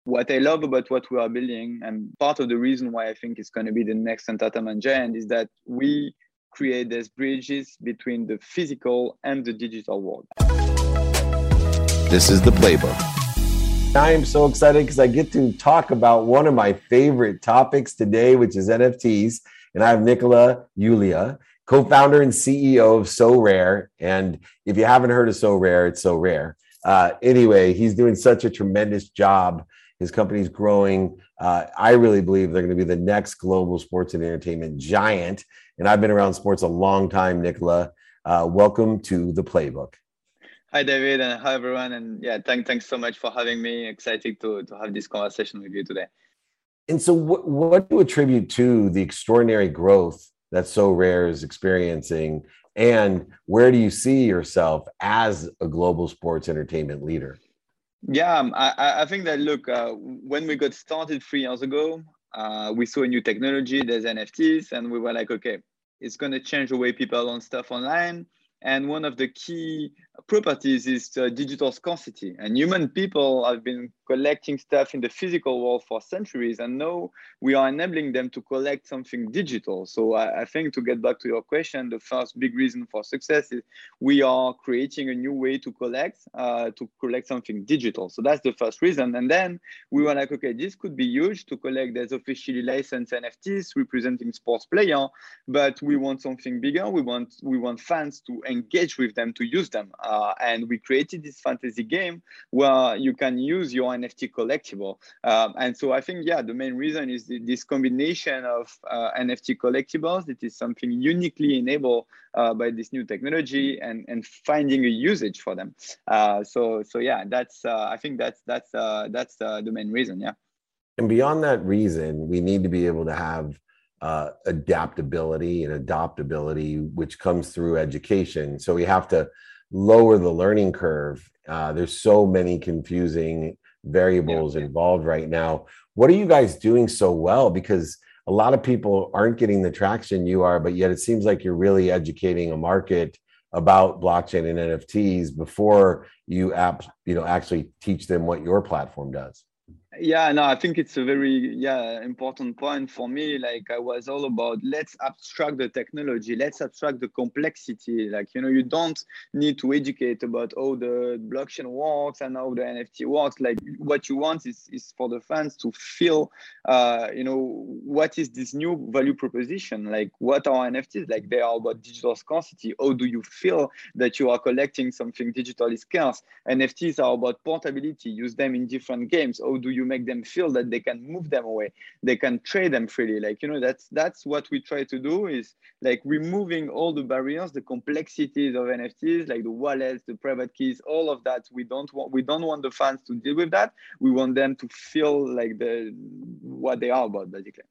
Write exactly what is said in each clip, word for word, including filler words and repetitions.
what I love about what we are building, and part of the reason why I think it's going to be the next entertainment giant, is that we create these bridges between the physical and the digital world. This is The Playbook. I am so excited because I get to talk about one of my favorite topics today, which is N F Ts. And I have Nicola Ullia, co-founder and C E O of Sorare. And if you haven't heard of Sorare, it's so rare. Uh, anyway, he's doing such a tremendous job. His company's growing. Uh, I really believe they're going to be the next global sports and entertainment giant. And I've been around sports a long time, Nicola. Uh, welcome to The Playbook. Hi, David, and hi, everyone. And yeah, thank, thanks so much for having me. Excited to, to have this conversation with you today. And so what, what do you attribute to the extraordinary growth that Sorare is experiencing? And where do you see yourself as a global sports entertainment leader? Yeah, um, I, I think that, look, uh, when we got started three years ago, uh, we saw a new technology, there's N F Ts, and we were like, okay, it's going to change the way people own stuff online. And one of the key properties is uh, digital scarcity. And human people have been collecting stuff in the physical world for centuries, and now we are enabling them to collect something digital. So I, I think, to get back to your question, the first big reason for success is we are creating a new way to collect, uh, to collect something digital. So that's the first reason. And then we were like, okay, this could be huge to collect. There's officially licensed N F Ts representing sports players, but we want something bigger. We want we want fans to engage with them, to use them. Uh, and we created this fantasy game where you can use your N F T collectible. Um, and so I think, yeah, the main reason is the, this combination of uh, N F T collectibles. It is something uniquely enabled uh, by this new technology, and, and finding a usage for them. Uh, so, so yeah, that's, uh, I think that's, that's, uh, that's uh, the main reason, yeah. And beyond that reason, we need to be able to have uh, adaptability and adaptability, which comes through education. So we have to lower the learning curve. Uh, there's so many confusing variables yeah, yeah. involved right now. What are you guys doing so well? Because a lot of people aren't getting the traction you are, but yet it seems like you're really educating a market about blockchain and N F Ts before you app, you know, actually teach them what your platform does. Yeah, no, I think it's a very, yeah, important point for me. Like, I was all about, let's abstract the technology, let's abstract the complexity. Like, you know, you don't need to educate about how the blockchain works and how the N F T works. Like, what you want is, is for the fans to feel, uh, you know, what is this new value proposition? Like, what are N F Ts? Like, they are about digital scarcity. How do you feel that you are collecting something digitally scarce? N F Ts are about portability. Use them in different games. How do you make them feel that they can move them away, they can trade them freely? Like, you know, that's that's what we try to do, is like removing all the barriers, the complexities of N F Ts, like the wallets, the private keys, all of that. We don't want we don't want the fans to deal with that. We want them to feel like the what they are about, basically.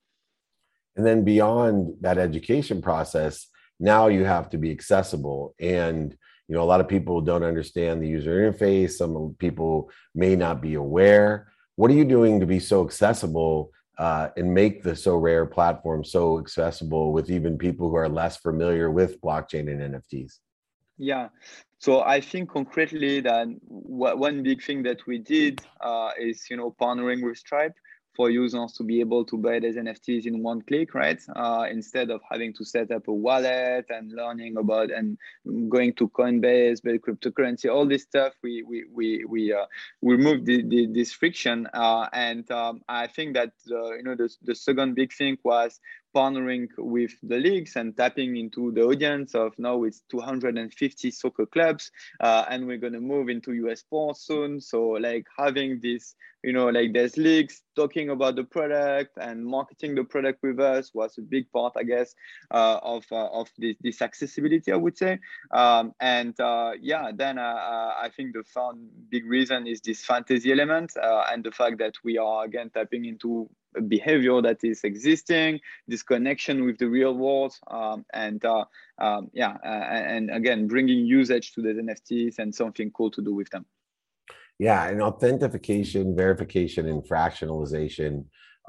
And then beyond that education process, now you have to be accessible. And you know, a lot of people don't understand the user interface. Some people may not be aware. What are you doing to be so accessible uh, and make the Sorare platform so accessible with even people who are less familiar with blockchain and N F Ts? Yeah, so I think concretely that one big thing that we did uh, is, you know, partnering with Stripe for users to be able to buy these N F Ts in one click, right? Uh, instead of having to set up a wallet and learning about and going to Coinbase, buy cryptocurrency, all this stuff, we we we we uh, we removed the, the, this friction. Uh, and um, I think that uh, you know the the second big thing was partnering with the leagues and tapping into the audience of now it's two hundred fifty soccer clubs, uh, and we're going to move into U S sports soon. So like having this, you know, like there's leagues talking about the product and marketing the product with us was a big part, I guess, uh, of uh, of this, this accessibility, I would say. Um, and uh, yeah, then uh, uh, I think the fun big reason is this fantasy element uh, and the fact that we are again tapping into a behavior that is existing, this connection with the real world, um, and uh, um, yeah, uh, and again, bringing usage to the N F Ts and something cool to do with them. Yeah, and authentication, verification, and fractionalization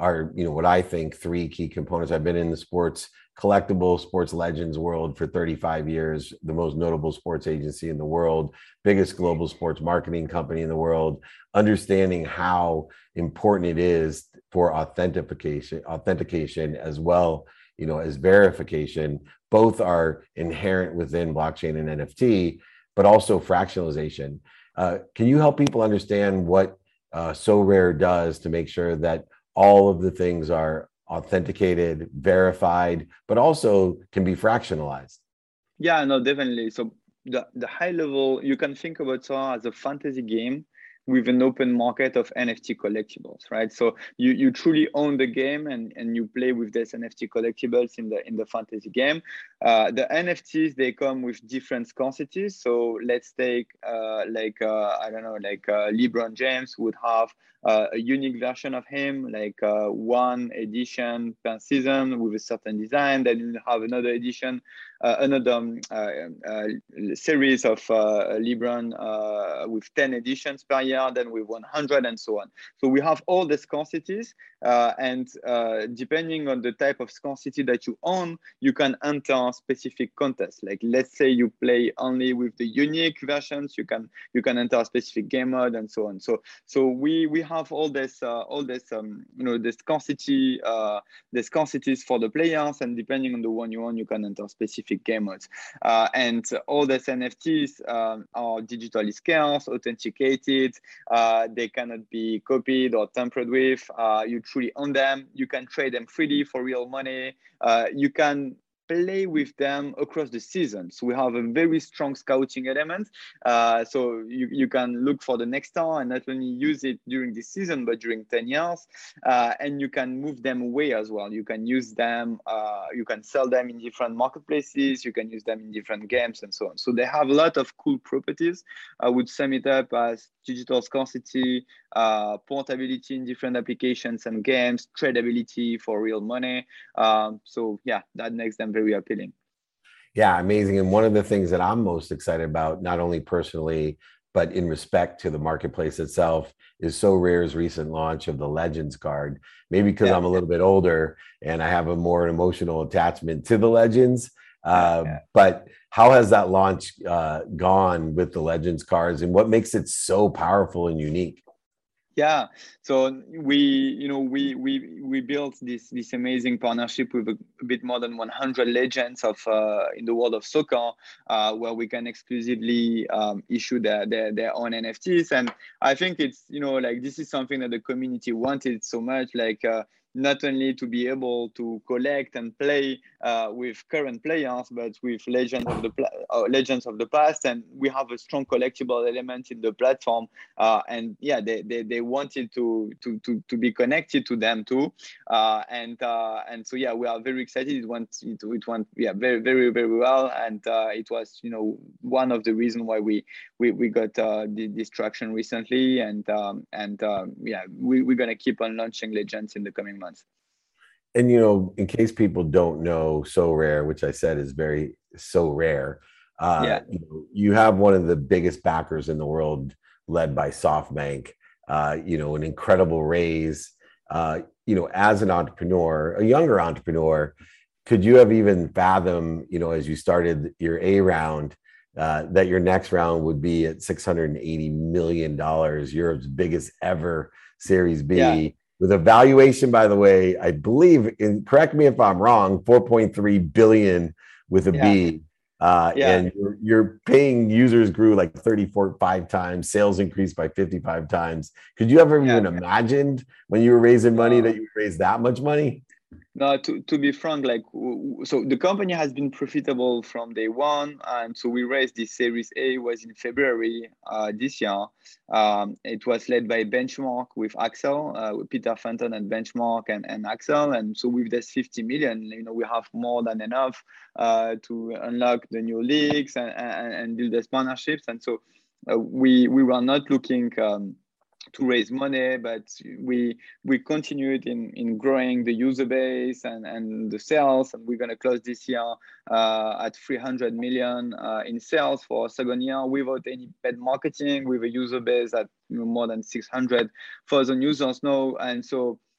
are, you know, what I think three key components. I've been in the sports collectible sports legends world for thirty-five years, the most notable sports agency in the world, biggest global sports marketing company in the world, understanding how important it is for authentication, authentication as well, you know, as verification. Both are inherent within blockchain and N F T, but also fractionalization. Uh, can you help people understand what uh, Sorare does to make sure that all of the things are authenticated, verified, but also can be fractionalized? Yeah, no, definitely. So the, the high level, you can think about Sora as a fantasy game with an open market of N F T collectibles, right? So you, you truly own the game and, and you play with these N F T collectibles in the in the fantasy game. Uh, the N F Ts, they come with different scarcities. So let's take uh, like, uh, I don't know, like uh, LeBron James would have uh, a unique version of him, like uh, one edition per season with a certain design. Then you have another edition, uh, another um, uh, uh, series of uh, LeBron uh, with ten editions per year, then with one hundred and so on. So we have all the scarcities, uh, and uh, depending on the type of scarcity that you own, you can enter specific contests. Like let's say you play only with the unique versions, you can you can enter a specific game mode and so on. So so we we have all this uh, all this um, you know the scarcity uh, the scarcities for the players, and depending on the one you own, you can enter specific game modes. Uh, and all these N F Ts um, are digitally scarce, authenticated. Uh, they cannot be copied or tampered with. Uh, you truly own them. You can trade them freely for real money. Uh, you can play with them across the season. So we have a very strong scouting element. Uh, so you, you can look for the next star and not only use it during this season, but during ten years. Uh, and you can move them away as well. You can use them, uh, you can sell them in different marketplaces, you can use them in different games and so on. So they have a lot of cool properties. I would sum it up as digital scarcity, uh, portability in different applications and games, tradability for real money. Um, so yeah, that makes them very appealing. Yeah, amazing. And one of the things that I'm most excited about, not only personally, but in respect to the marketplace itself, is Sorare's recent launch of the Legends card. Maybe because yeah. I'm a little bit older and I have a more emotional attachment to the Legends. Uh, yeah, yeah. But how has that launch uh, gone with the Legends cards, and what makes it so powerful and unique? Yeah, so we, you know, we we we built this this amazing partnership with a, a bit more than one hundred legends of uh, in the world of soccer, uh, where we can exclusively um, issue their, their their own N F Ts, and I think it's, you know, like this is something that the community wanted so much, like. Uh, not only to be able to collect and play uh, with current players, but with legends of the uh, legends of the past, and we have a strong collectible element in the platform. Uh, and yeah, they, they they wanted to to to to be connected to them too, uh, and uh, and so yeah, we are very excited. It went it, it went yeah very very very well, and uh, it was, you know, one of the reasons why we we we got uh, this traction recently, and um, and um, yeah, we we're gonna keep on launching legends in the coming months. And, you know, in case people don't know Sorare, which I said is very so rare, uh, yeah. you know, you have one of the biggest backers in the world, led by SoftBank, uh, you know, an incredible raise. Uh, you know, as an entrepreneur, a younger entrepreneur, could you have even fathomed, you know, as you started your A round, uh, that your next round would be at six hundred eighty million dollars, Europe's biggest ever Series B? Yeah. With a valuation, by the way, I believe, in, correct me if I'm wrong, four point three billion with a yeah. B. Uh, yeah. And you're, you're paying users grew like thirty-four, five times, sales increased by fifty-five times. Could you ever yeah. even imagined when you were raising money uh, that you would raise that much money? No, to, to be frank, like, so the company has been profitable from day one. And so we raised this Series A was in February uh, this year. Um, it was led by Benchmark with Axel, uh, with Peter Fenton and Benchmark and, and Axel. And so with this fifty million, you know, we have more than enough uh, to unlock the new leagues and, and, and build these partnerships. And so uh, we, we were not looking um, to raise money, but we we continued in in growing the user base and and the sales, and we're going to close this year uh, at three hundred million uh, in sales for a second year without any paid marketing, with a user base at, you know, more than six hundred thousand users now. And so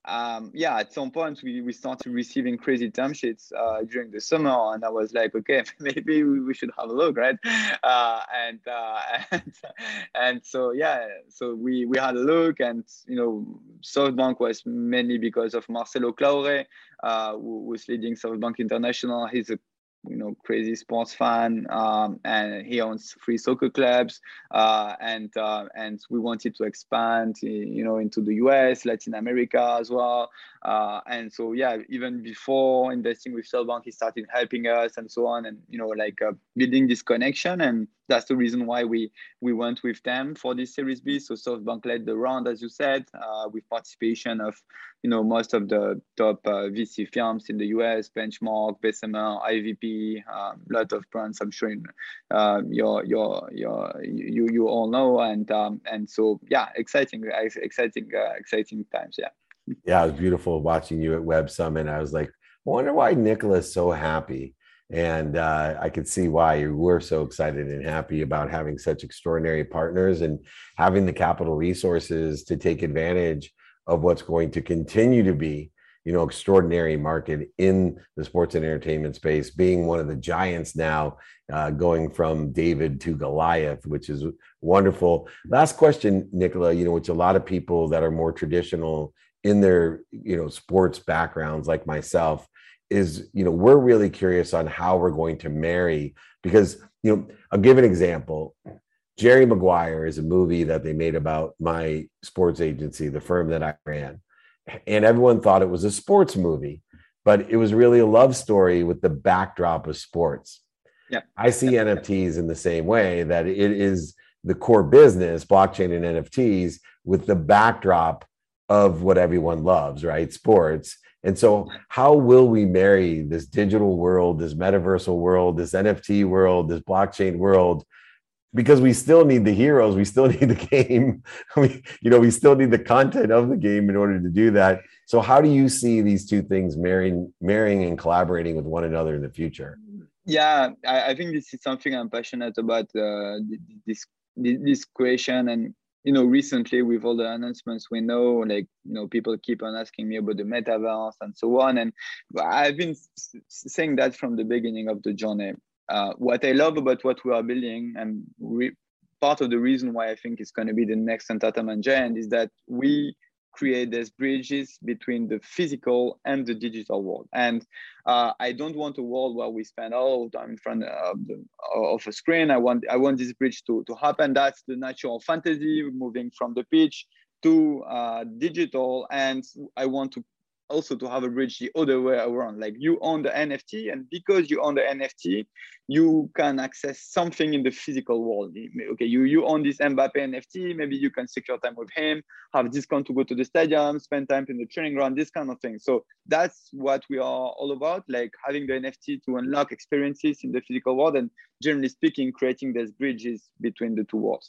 um, yeah, at some point we, we started receiving crazy term sheets uh, during the summer, and I was like, okay, maybe we, we should have a look, right? Uh, and, uh, and and so yeah, so we we had a look, and you know, SoftBank was mainly because of Marcelo Claure, uh, who was leading SoftBank International. He's a you know crazy sports fan, um, and he owns three soccer clubs, uh, and uh, and we wanted to expand you know into the U S, Latin America as well, uh, and so yeah, even before investing with SoftBank, he started helping us and so on, and you know like uh, building this connection, and that's the reason why we we went with them for this Series B. So SoftBank led the round, as you said, uh, with participation of you know most of the top uh, V C firms in the U S, Benchmark, Bessemer, I V P, a um, lot of brands I'm sure in, uh, your your your you you all know, and um, and so yeah, exciting, exciting, uh, exciting times. Yeah. Yeah, it was beautiful watching you at Web Summit. I was like, I wonder why Nicola's so happy. And uh, I could see why you were so excited and happy about having such extraordinary partners and having the capital resources to take advantage of what's going to continue to be, you know, extraordinary market in the sports and entertainment space, being one of the giants now, uh, going from David to Goliath, which is wonderful. Last question, Nicola, you know, which a lot of people that are more traditional in their, you know, sports backgrounds like myself is, you know, we're really curious on how we're going to marry, because, you know, I'll give an example. Jerry Maguire is a movie that they made about my sports agency, the firm that I ran. And everyone thought it was a sports movie, but it was really a love story with the backdrop of sports. Yeah. I see yeah. N F Ts in the same way, that it is the core business, blockchain and N F Ts, with the backdrop of what everyone loves, right? Sports. And so how will we marry this digital world, this metaversal world, this N F T world, this blockchain world? Because we still need the heroes, we still need the game, we, you know, we still need the content of the game in order to do that. So how do you see these two things marrying, marrying and collaborating with one another in the future? Yeah, I, I think this is something I'm passionate about, uh, this, this question. And, you know, recently with all the announcements, we know, like, you know, people keep on asking me about the metaverse and so on. And I've been saying that from the beginning of the journey. Uh, what I love about what we are building, and we, part of the reason why I think it's going to be the next entertainment giant, is that we create these bridges between the physical and the digital world. And uh, I don't want a world where we spend all the time in front of, the, of a screen. I want I want this bridge to, to happen. That's the natural fantasy, moving from the pitch to uh, digital. And I want to also to have a bridge the other way around. Like, you own the N F T, and because you own the N F T, you can access something in the physical world. Okay, you, you own this Mbappe N F T, maybe you can secure time with him, have discount to go to the stadium, spend time in the training ground, this kind of thing. So that's what we are all about, like having the N F T to unlock experiences in the physical world, and generally speaking, creating these bridges between the two worlds.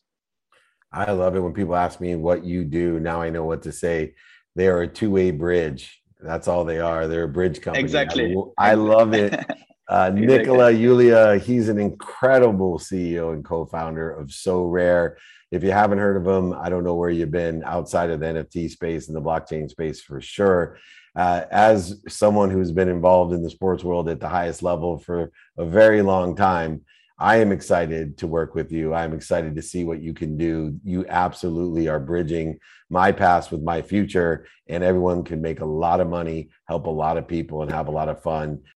I love it when people ask me what you do. Now I know what to say. They are a two-way bridge. That's all they are. They're a bridge company. Exactly. I, I love it. Uh, exactly. Nicola Julia, he's an incredible C E O and co-founder of Sorare. If you haven't heard of him, I don't know where you've been outside of the N F T space and the blockchain space for sure. Uh, as someone who's been involved in the sports world at the highest level for a very long time, I am excited to work with you. I'm excited to see what you can do. You absolutely are bridging my past with my future, and everyone can make a lot of money, help a lot of people, and have a lot of fun.